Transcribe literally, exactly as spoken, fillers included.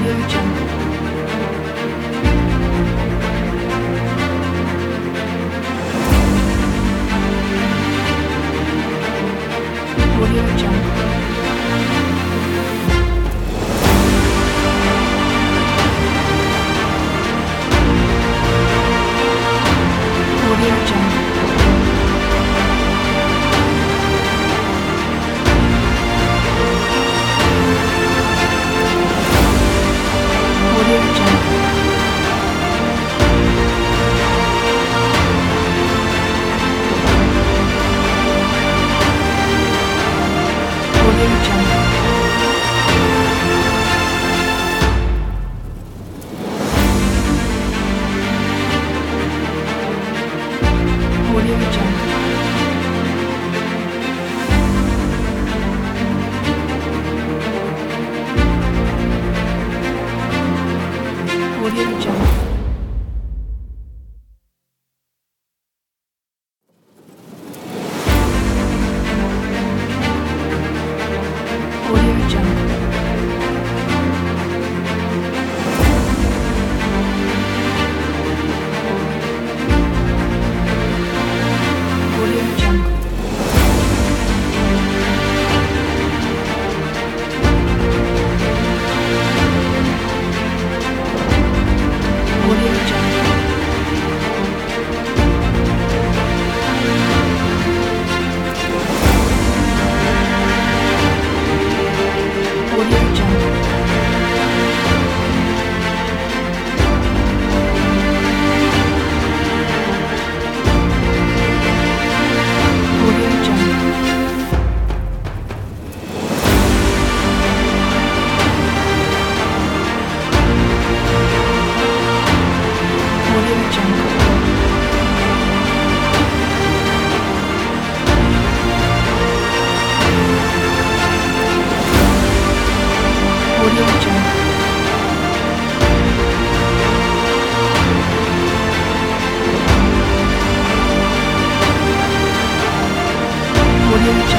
Audio Jungle. Audio Jungle. Audio Jungle. Audio Jungle. Audio Jungle. Audio Jungle. Audio Jungle. Audio Jungle. Audio Jungle. Audio Jungle. Audio Jungle. Audio Jungle. Audio Jungle. Audio Jungle. Audio Jungle.